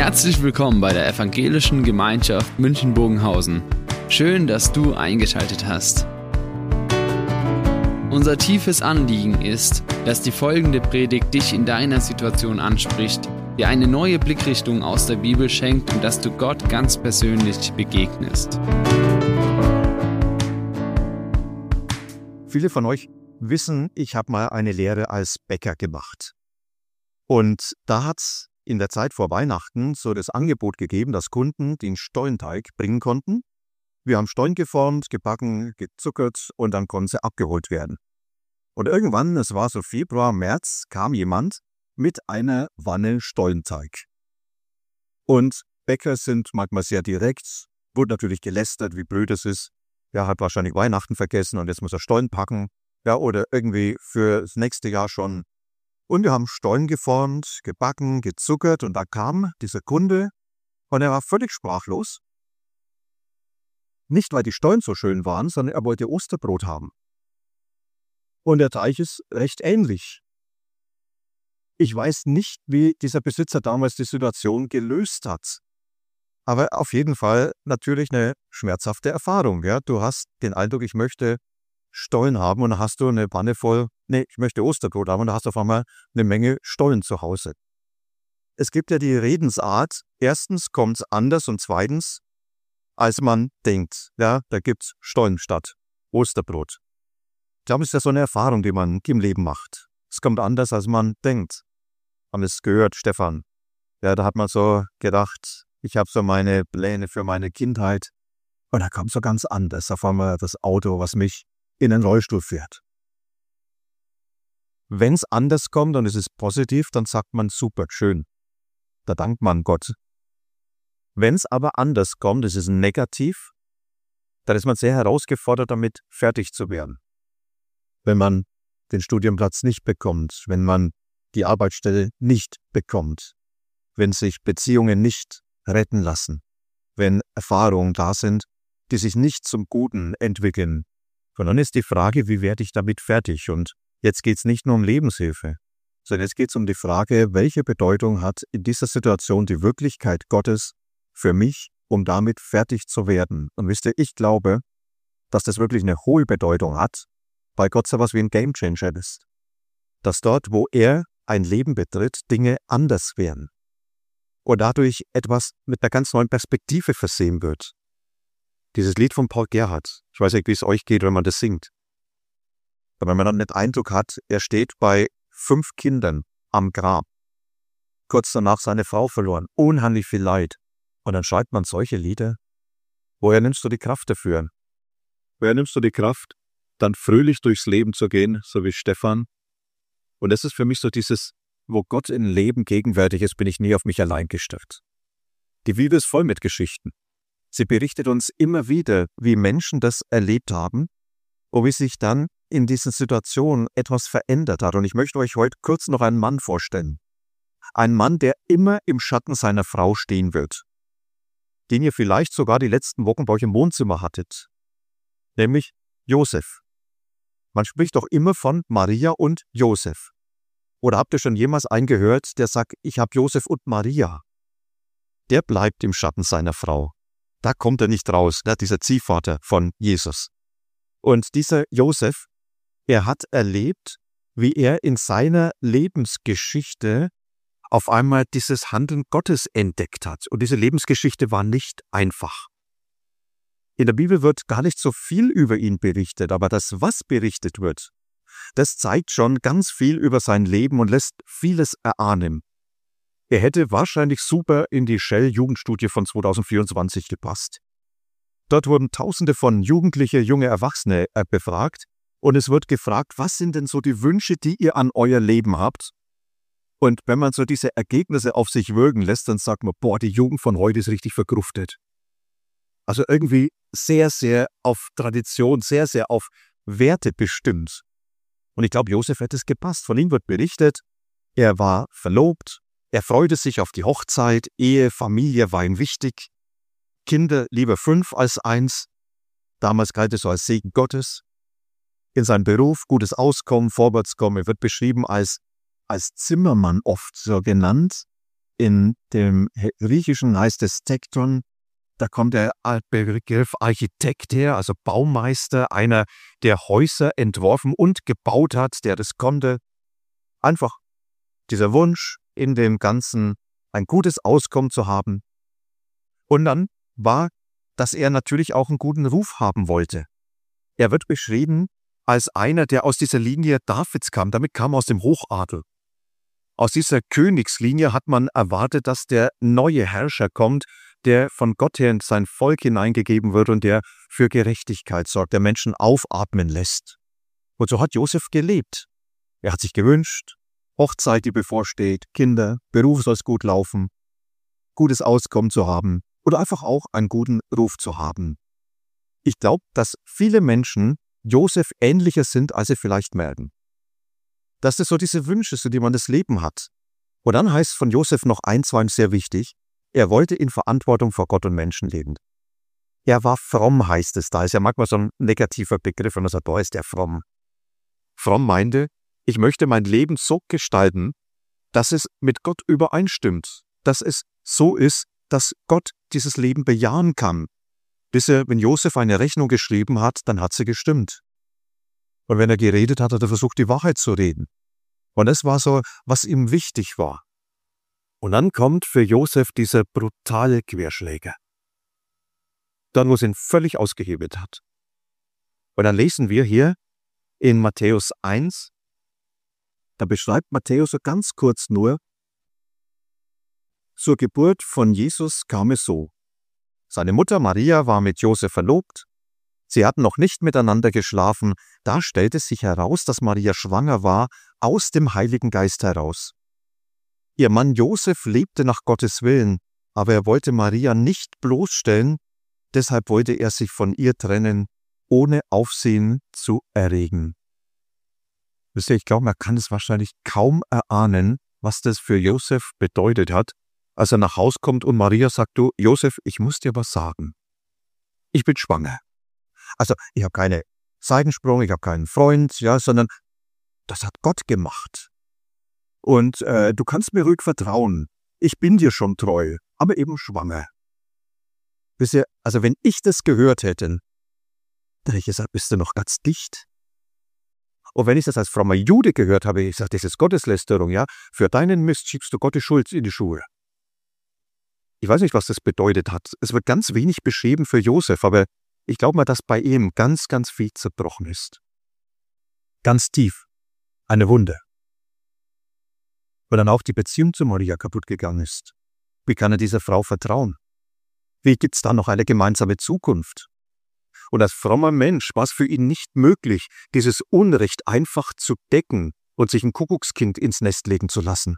Herzlich willkommen bei der Evangelischen Gemeinschaft München-Bogenhausen. Schön, dass du eingeschaltet hast. Unser tiefes Anliegen ist, dass die folgende Predigt dich in deiner Situation anspricht, dir eine neue Blickrichtung aus der Bibel schenkt und dass du Gott ganz persönlich begegnest. Viele von euch wissen, ich habe mal eine Lehre als Bäcker gemacht. Und da hat es in der Zeit vor Weihnachten so das Angebot gegeben, dass Kunden den Stollenteig bringen konnten. Wir haben Stollen geformt, gebacken, gezuckert und dann konnten sie abgeholt werden. Und irgendwann, es war so Februar, März, kam jemand mit einer Wanne Stollenteig. Und Bäcker sind manchmal sehr direkt, wurde natürlich gelästert, wie blöd es ist. Ja, hat wahrscheinlich Weihnachten vergessen und jetzt muss er Stollen packen. Ja, oder irgendwie für das nächste Jahr schon. Und wir haben Stollen geformt, gebacken, gezuckert und da kam dieser Kunde und er war völlig sprachlos. Nicht, weil die Stollen so schön waren, sondern er wollte Osterbrot haben. Und der Teig ist recht ähnlich. Ich weiß nicht, wie dieser Besitzer damals die Situation gelöst hat. Aber auf jeden Fall natürlich eine schmerzhafte Erfahrung. Ja? Du hast den Eindruck, ich möchte Stollen haben und dann hast du eine Wanne voll, ich möchte Osterbrot haben und da hast du auf einmal eine Menge Stollen zu Hause. Es gibt ja die Redensart, erstens kommt es anders und zweitens, als man denkt. Ja, da gibt es Stollen statt Osterbrot. Ich glaube, es ist ja so eine Erfahrung, die man im Leben macht. Es kommt anders, als man denkt. Haben es gehört, Stefan. Ja, da hat man so gedacht, ich habe so meine Pläne für meine Kindheit und da kommt so ganz anders auf einmal das Auto, was mich in den Rollstuhl fährt. Wenn es anders kommt und es ist positiv, dann sagt man super, schön. Da dankt man Gott. Wenn es aber anders kommt, es ist negativ, dann ist man sehr herausgefordert, damit fertig zu werden. Wenn man den Studienplatz nicht bekommt, wenn man die Arbeitsstelle nicht bekommt, wenn sich Beziehungen nicht retten lassen, wenn Erfahrungen da sind, die sich nicht zum Guten entwickeln. Und dann ist die Frage, wie werde ich damit fertig? Und jetzt geht es nicht nur um Lebenshilfe, sondern jetzt geht es um die Frage, welche Bedeutung hat in dieser Situation die Wirklichkeit Gottes für mich, um damit fertig zu werden? Und wisst ihr, ich glaube, dass das wirklich eine hohe Bedeutung hat, weil Gott so was wie ein Gamechanger ist. Dass dort, wo er ein Leben betritt, Dinge anders werden. Und dadurch etwas mit einer ganz neuen Perspektive versehen wird. Dieses Lied von Paul Gerhardt, ich weiß nicht, wie es euch geht, wenn man das singt. Aber wenn man dann den Eindruck hat, er steht bei 5 Kindern am Grab. Kurz danach seine Frau verloren, unheimlich viel Leid. Und dann schreibt man solche Lieder. Woher nimmst du die Kraft dafür? Woher nimmst du die Kraft, dann fröhlich durchs Leben zu gehen, so wie Stefan? Und das ist für mich so dieses, wo Gott im Leben gegenwärtig ist, bin ich nie auf mich allein gestellt. Die Bibel ist voll mit Geschichten. Sie berichtet uns immer wieder, wie Menschen das erlebt haben und wie sich dann in diesen Situationen etwas verändert hat. Und ich möchte euch heute kurz noch einen Mann vorstellen. Ein Mann, der immer im Schatten seiner Frau stehen wird. Den ihr vielleicht sogar die letzten Wochen bei euch im Wohnzimmer hattet. Nämlich Josef. Man spricht doch immer von Maria und Josef. Oder habt ihr schon jemals einen gehört, der sagt, ich habe Josef und Maria? Der bleibt im Schatten seiner Frau. Da kommt er nicht raus, dieser Ziehvater von Jesus. Und dieser Josef, er hat erlebt, wie er in seiner Lebensgeschichte auf einmal dieses Handeln Gottes entdeckt hat. Und diese Lebensgeschichte war nicht einfach. In der Bibel wird gar nicht so viel über ihn berichtet, aber das, was berichtet wird, das zeigt schon ganz viel über sein Leben und lässt vieles erahnen. Er hätte wahrscheinlich super in die Shell-Jugendstudie von 2024 gepasst. Dort wurden Tausende von Jugendliche, junge Erwachsene befragt und es wird gefragt, was sind denn so die Wünsche, die ihr an euer Leben habt? Und wenn man so diese Ergebnisse auf sich wirken lässt, dann sagt man, boah, die Jugend von heute ist richtig vergruftet. Also irgendwie sehr, sehr auf Tradition, sehr, sehr auf Werte bestimmt. Und ich glaube, Josef hätte es gepasst. Von ihm wird berichtet, er war verlobt, er freute sich auf die Hochzeit, Ehe, Familie war ihm wichtig. Kinder lieber 5 als 1. Damals galt es so als Segen Gottes. In seinem Beruf gutes Auskommen, Vorwärtskommen. Er wird beschrieben als Zimmermann oft so genannt. in dem Griechischen heißt es Tekton, da kommt der Begriff Architekt her, also Baumeister, einer, der Häuser entworfen und gebaut hat, der das konnte. Einfach dieser Wunsch, in dem Ganzen ein gutes Auskommen zu haben. Und dann war, dass er natürlich auch einen guten Ruf haben wollte. Er wird beschrieben als einer, der aus dieser Linie Davids kam. Damit kam er aus dem Hochadel. Aus dieser Königslinie hat man erwartet, dass der neue Herrscher kommt, der von Gott her in sein Volk hineingegeben wird und der für Gerechtigkeit sorgt, der Menschen aufatmen lässt. Und so hat Josef gelebt. Er hat sich gewünscht, Hochzeit, die bevorsteht, Kinder, Beruf soll es gut laufen, gutes Auskommen zu haben oder einfach auch einen guten Ruf zu haben. Ich glaube, dass viele Menschen Josef ähnlicher sind, als sie vielleicht merken. Dass das so diese Wünsche sind, die man das Leben hat. Und dann heißt von Josef noch eins, war ihm sehr wichtig, er wollte in Verantwortung vor Gott und Menschen leben. Er war fromm, heißt es. Da ist ja manchmal so ein negativer Begriff, wenn man sagt, ist der fromm. Fromm meinte, ich möchte mein Leben so gestalten, dass es mit Gott übereinstimmt, dass es so ist, dass Gott dieses Leben bejahen kann. Wenn Josef eine Rechnung geschrieben hat, dann hat sie gestimmt. Und wenn er geredet hat, hat er versucht, die Wahrheit zu reden. Und das war so, was ihm wichtig war. Und dann kommt für Josef dieser brutale Querschläger. Dann, wo es ihn völlig ausgehebelt hat. Und dann lesen wir hier in Matthäus 1, da beschreibt Matthäus so ganz kurz nur, zur Geburt von Jesus kam es so. Seine Mutter Maria war mit Josef verlobt. Sie hatten noch nicht miteinander geschlafen. Da stellte sich heraus, dass Maria schwanger war, aus dem Heiligen Geist heraus. Ihr Mann Josef lebte nach Gottes Willen, aber er wollte Maria nicht bloßstellen, deshalb wollte er sich von ihr trennen, ohne Aufsehen zu erregen. Wisst ihr, ich glaube, man kann es wahrscheinlich kaum erahnen, was das für Josef bedeutet hat, als er nach Haus kommt und Maria sagt, du, Josef, ich muss dir was sagen. Ich bin schwanger. Also, ich habe keinen Seitensprung, ich habe keinen Freund, sondern das hat Gott gemacht. Und du kannst mir ruhig vertrauen. Ich bin dir schon treu, aber eben schwanger. Wisst ihr, also wenn ich das gehört hätte, dann hätte ich gesagt, bist du noch ganz dicht? Und wenn ich das als frommer Jude gehört habe, ich sage, das ist Gotteslästerung, ja? Für deinen Mist schiebst du Gottes Schuld in die Schuhe. Ich weiß nicht, was das bedeutet hat. Es wird ganz wenig beschrieben für Josef, aber ich glaube mal, dass bei ihm ganz, ganz viel zerbrochen ist. Ganz tief. Eine Wunde. Weil dann auch die Beziehung zu Maria kaputt gegangen ist. Wie kann er dieser Frau vertrauen? Wie gibt es da noch eine gemeinsame Zukunft? Und als frommer Mensch war es für ihn nicht möglich, dieses Unrecht einfach zu decken und sich ein Kuckuckskind ins Nest legen zu lassen.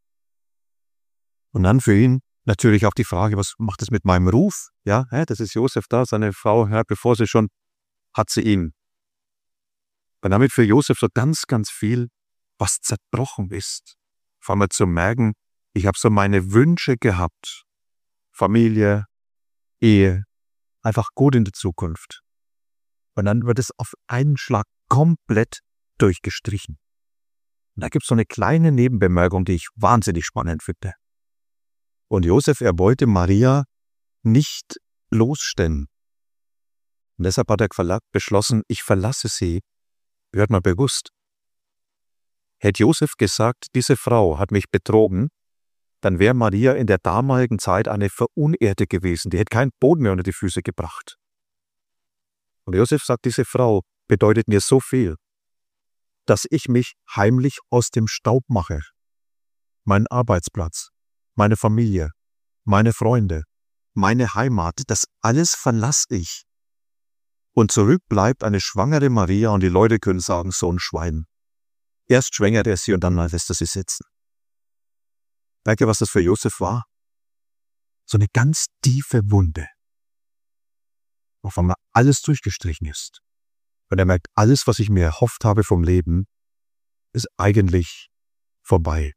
Und dann für ihn natürlich auch die Frage, was macht es mit meinem Ruf? Ja, das ist Josef da, seine Frau, bevor sie schon, hat sie ihn. Und damit für Josef so ganz, ganz viel, was zerbrochen ist. Vor allem zu merken, ich habe so meine Wünsche gehabt. Familie, Ehe, einfach gut in der Zukunft. Und dann wird es auf einen Schlag komplett durchgestrichen. Und da gibt es so eine kleine Nebenbemerkung, die ich wahnsinnig spannend finde. Und Josef, er wollte Maria nicht losstellen. Und deshalb hat er beschlossen, ich verlasse sie. Hört mal bewusst. Hätte Josef gesagt, diese Frau hat mich betrogen, dann wäre Maria in der damaligen Zeit eine Verunehrte gewesen. Die hätte keinen Boden mehr unter die Füße gebracht. Und Josef sagt, diese Frau bedeutet mir so viel, dass ich mich heimlich aus dem Staub mache. Mein Arbeitsplatz, meine Familie, meine Freunde, meine Heimat, das alles verlasse ich. Und zurück bleibt eine schwangere Maria und die Leute können sagen, so ein Schwein. Erst schwängert er sie und dann lässt er sie sitzen. Merkt ihr, was das für Josef war? So eine ganz tiefe Wunde. Auf einmal alles durchgestrichen ist. Und er merkt, alles, was ich mir erhofft habe vom Leben, ist eigentlich vorbei.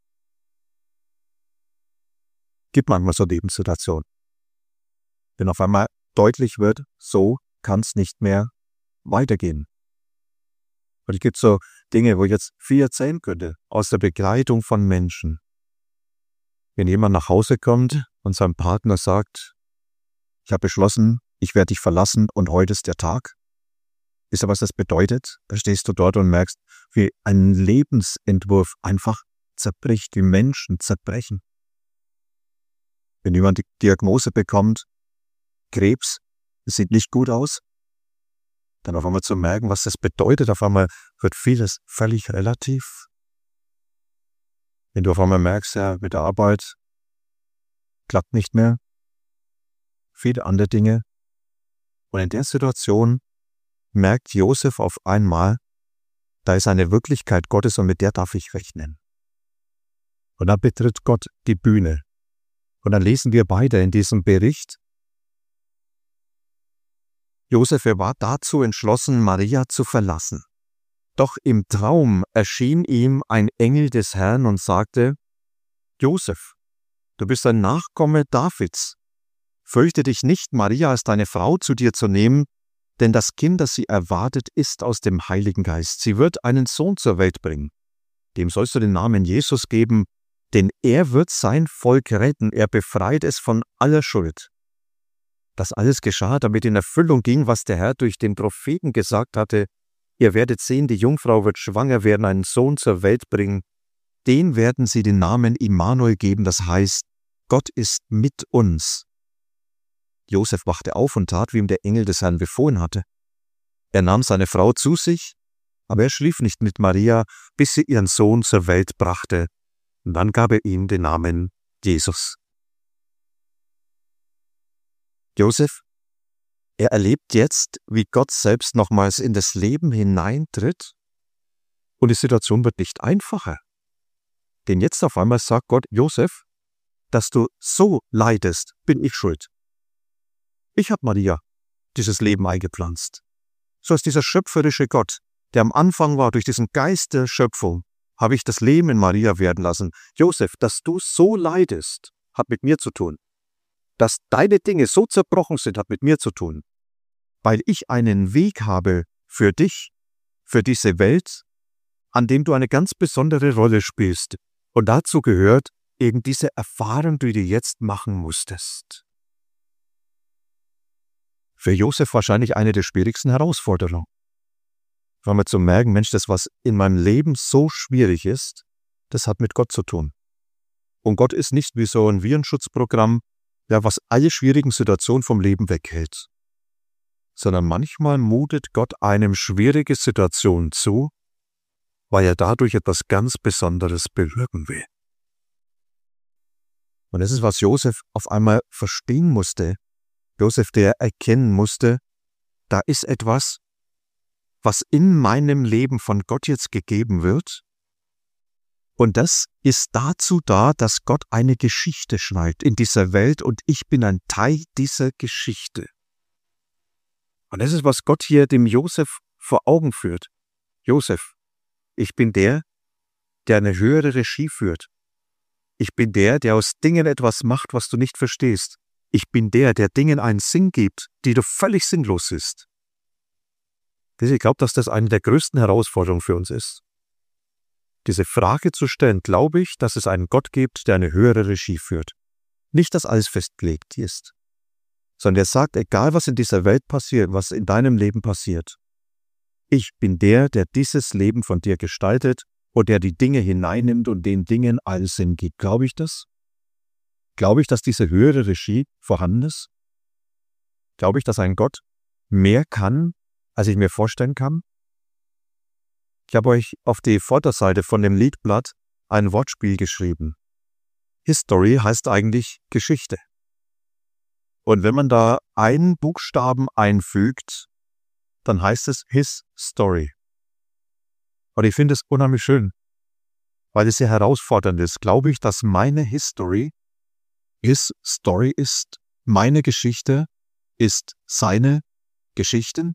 Gibt manchmal so Lebenssituationen. Wenn auf einmal deutlich wird, so kann es nicht mehr weitergehen. Und es gibt so Dinge, wo ich jetzt viel erzählen könnte, aus der Begleitung von Menschen. Wenn jemand nach Hause kommt und seinem Partner sagt, ich habe beschlossen, ich werde dich verlassen und heute ist der Tag. Wisst ihr, was das bedeutet? Da stehst du dort und merkst, wie ein Lebensentwurf einfach zerbricht, wie Menschen zerbrechen. Wenn jemand die Diagnose bekommt, Krebs, es sieht nicht gut aus, dann auf einmal zu merken, was das bedeutet, auf einmal wird vieles völlig relativ. Wenn du auf einmal merkst, ja, mit der Arbeit klappt nicht mehr, viele andere Dinge. Und in der Situation merkt Josef auf einmal, da ist eine Wirklichkeit Gottes und mit der darf ich rechnen. Und dann betritt Gott die Bühne. Und dann lesen wir beide in diesem Bericht, Josef, er war dazu entschlossen, Maria zu verlassen. Doch im Traum erschien ihm ein Engel des Herrn und sagte, Josef, du bist ein Nachkomme Davids. Fürchte dich nicht, Maria als deine Frau zu dir zu nehmen, denn das Kind, das sie erwartet, ist aus dem Heiligen Geist. Sie wird einen Sohn zur Welt bringen. Dem sollst du den Namen Jesus geben, denn er wird sein Volk retten. Er befreit es von aller Schuld. Das alles geschah, damit in Erfüllung ging, was der Herr durch den Propheten gesagt hatte. Ihr werdet sehen, die Jungfrau wird schwanger werden, einen Sohn zur Welt bringen. Den werden sie den Namen Immanuel geben, das heißt, Gott ist mit uns. Josef wachte auf und tat, wie ihm der Engel des Herrn befohlen hatte. Er nahm seine Frau zu sich, aber er schlief nicht mit Maria, bis sie ihren Sohn zur Welt brachte. Und dann gab er ihm den Namen Jesus. Josef, er erlebt jetzt, wie Gott selbst nochmals in das Leben hineintritt und die Situation wird nicht einfacher. Denn jetzt auf einmal sagt Gott, Josef, dass du so leidest, bin ich schuld. Ich habe Maria dieses Leben eingepflanzt. So ist dieser schöpferische Gott, der am Anfang war, durch diesen Geist der Schöpfung, habe ich das Leben in Maria werden lassen. Josef, dass du so leidest, hat mit mir zu tun. Dass deine Dinge so zerbrochen sind, hat mit mir zu tun. Weil ich einen Weg habe für dich, für diese Welt, an dem du eine ganz besondere Rolle spielst. Und dazu gehört eben diese Erfahrung, die du jetzt machen musstest. Für Josef wahrscheinlich eine der schwierigsten Herausforderungen. Weil wir zu merken, Mensch, das, was in meinem Leben so schwierig ist, das hat mit Gott zu tun. Und Gott ist nicht wie so ein Virenschutzprogramm, ja, was alle schwierigen Situationen vom Leben weghält. Sondern manchmal mutet Gott einem schwierige Situationen zu, weil er dadurch etwas ganz Besonderes bewirken will. Und das ist, was Josef auf einmal verstehen musste. Josef, der erkennen musste, da ist etwas, was in meinem Leben von Gott jetzt gegeben wird. Und das ist dazu da, dass Gott eine Geschichte schreibt in dieser Welt und ich bin ein Teil dieser Geschichte. Und das ist, was Gott hier dem Josef vor Augen führt. Josef, ich bin der eine höhere Regie führt. Ich bin der aus Dingen etwas macht, was du nicht verstehst. Ich bin der Dingen einen Sinn gibt, die du völlig sinnlos ist. Ich glaube, dass das eine der größten Herausforderungen für uns ist. Diese Frage zu stellen, glaube ich, dass es einen Gott gibt, der eine höhere Regie führt. Nicht, dass alles festgelegt ist, sondern er sagt, egal was in dieser Welt passiert, was in deinem Leben passiert, ich bin der dieses Leben von dir gestaltet und der die Dinge hineinnimmt und den Dingen allen Sinn gibt. Glaube ich das? Glaube ich, dass diese höhere Regie vorhanden ist? Glaube ich, dass ein Gott mehr kann, als ich mir vorstellen kann? Ich habe euch auf die Vorderseite von dem Liedblatt ein Wortspiel geschrieben. History heißt eigentlich Geschichte. Und wenn man da einen Buchstaben einfügt, dann heißt es His Story. Und ich finde es unheimlich schön, weil es sehr herausfordernd ist. Glaube ich, dass meine History, His Story ist, meine Geschichte ist seine Geschichten?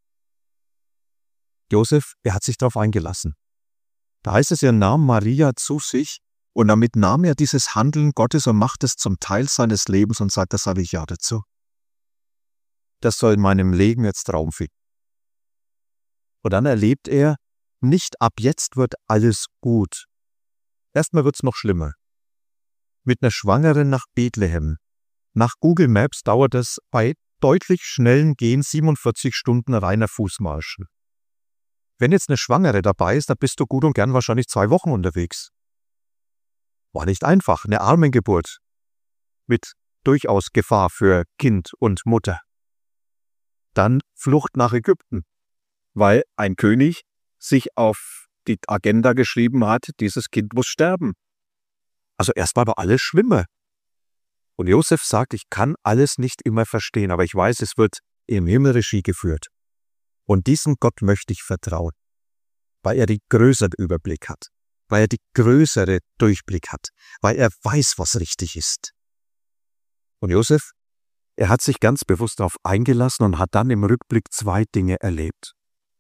Josef, er hat sich darauf eingelassen. Da heißt es, er nahm Maria zu sich und damit nahm er dieses Handeln Gottes und macht es zum Teil seines Lebens und sagt, das sage ich ja dazu. Das soll in meinem Leben jetzt Raum finden. Und dann erlebt er, nicht ab jetzt wird alles gut. Erstmal wird es noch schlimmer. mit einer Schwangeren nach Bethlehem. Nach Google Maps dauert es bei deutlich schnellen Gehen 47 Stunden reiner Fußmarsch. Wenn jetzt eine Schwangere dabei ist, dann bist du gut und gern wahrscheinlich 2 Wochen unterwegs. War nicht einfach, eine Armengeburt mit durchaus Gefahr für Kind und Mutter. Dann Flucht nach Ägypten, weil ein König sich auf die Agenda geschrieben hat, dieses Kind muss sterben. Also erstmal war alles schlimmer. Und Josef sagt, ich kann alles nicht immer verstehen, aber ich weiß, es wird im Himmel Regie geführt. Und diesem Gott möchte ich vertrauen, weil er den größeren Überblick hat, weil er die größere Durchblick hat, weil er weiß, was richtig ist. Und Josef, er hat sich ganz bewusst darauf eingelassen und hat dann im Rückblick 2 Dinge erlebt.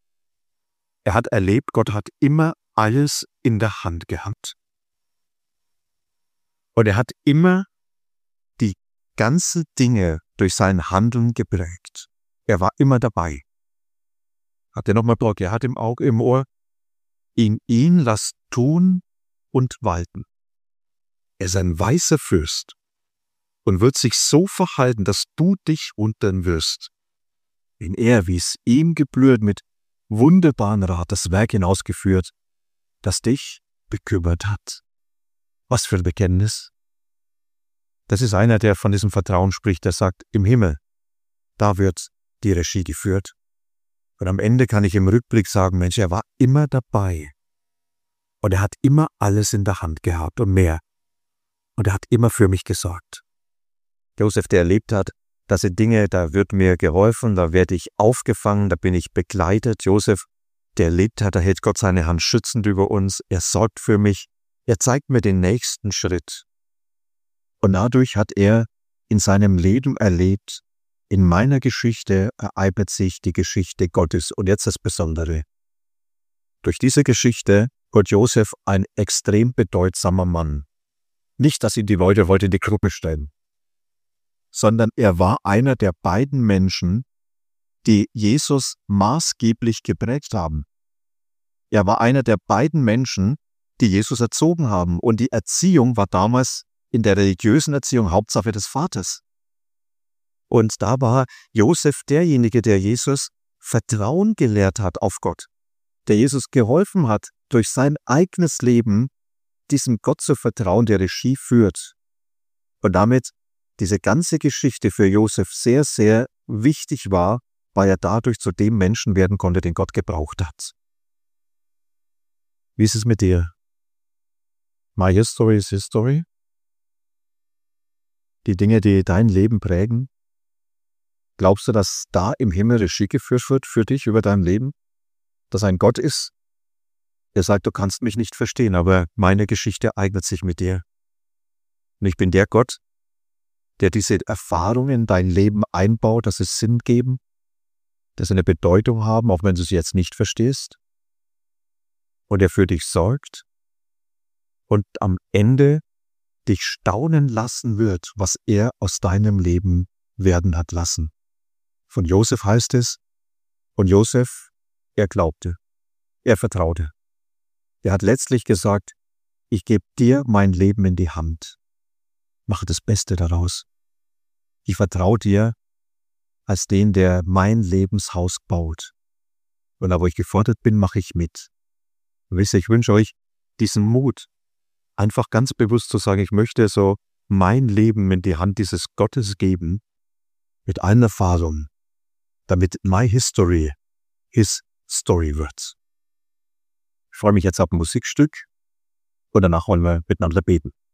Er hat erlebt, Gott hat immer alles in der Hand gehabt. Und er hat immer die ganzen Dinge durch sein Handeln geprägt. Er war immer dabei. Hat er nochmal Bock, er hat im Auge, im Ohr, in ihn lasst tun und walten. Er ist ein weißer Fürst und wird sich so verhalten, dass du dich wundern wirst, wenn er, wie es ihm gebührt, mit wunderbaren Rat das Werk hinausgeführt, das dich bekümmert hat. Was für ein Bekenntnis. Das ist einer, der von diesem Vertrauen spricht, der sagt, im Himmel, da wird die Regie geführt. Und am Ende kann ich im Rückblick sagen, Mensch, er war immer dabei. Und er hat immer alles in der Hand gehabt und mehr. Und er hat immer für mich gesorgt. Josef, der erlebt hat, das sind Dinge, da wird mir geholfen, da werde ich aufgefangen, da bin ich begleitet. Josef, der erlebt hat, da hält Gott seine Hand schützend über uns, er sorgt für mich, er zeigt mir den nächsten Schritt. Und dadurch hat er in seinem Leben erlebt, in meiner Geschichte ereignet sich die Geschichte Gottes. Und jetzt das Besondere. Durch diese Geschichte wird Josef ein extrem bedeutsamer Mann. Nicht, dass ihn die Leute heute in die Gruppe stellen, sondern er war einer der beiden Menschen, die Jesus maßgeblich geprägt haben. Er war einer der beiden Menschen, die Jesus erzogen haben. Und die Erziehung war damals in der religiösen Erziehung Hauptsache des Vaters. Und da war Josef derjenige, der Jesus Vertrauen gelehrt hat auf Gott, der Jesus geholfen hat, durch sein eigenes Leben diesem Gott zu vertrauen, der Regie führt. Und damit diese ganze Geschichte für Josef sehr, sehr wichtig war, weil er dadurch zu dem Menschen werden konnte, den Gott gebraucht hat. Wie ist es mit dir? My history is history? Die Dinge, die dein Leben prägen, glaubst du, dass da im Himmel Regie geführt wird für dich über dein Leben? Dass ein Gott ist, der sagt, du kannst mich nicht verstehen, aber meine Geschichte eignet sich mit dir. Und ich bin der Gott, der diese Erfahrungen in dein Leben einbaut, dass es Sinn geben, dass sie eine Bedeutung haben, auch wenn du sie jetzt nicht verstehst. Und der für dich sorgt und am Ende dich staunen lassen wird, was er aus deinem Leben werden hat lassen. Von Josef heißt es, und Josef, er glaubte, er vertraute. Er hat letztlich gesagt, ich gebe dir mein Leben in die Hand. Mache das Beste daraus. Ich vertraue dir als den, der mein Lebenshaus baut. Und da, wo ich gefordert bin, mache ich mit. Und wisst ihr, ich wünsche euch diesen Mut, einfach ganz bewusst zu sagen, ich möchte so mein Leben in die Hand dieses Gottes geben, mit allen Erfahrungen, damit my history his story wird. Ich freue mich jetzt auf ein Musikstück und danach wollen wir miteinander beten.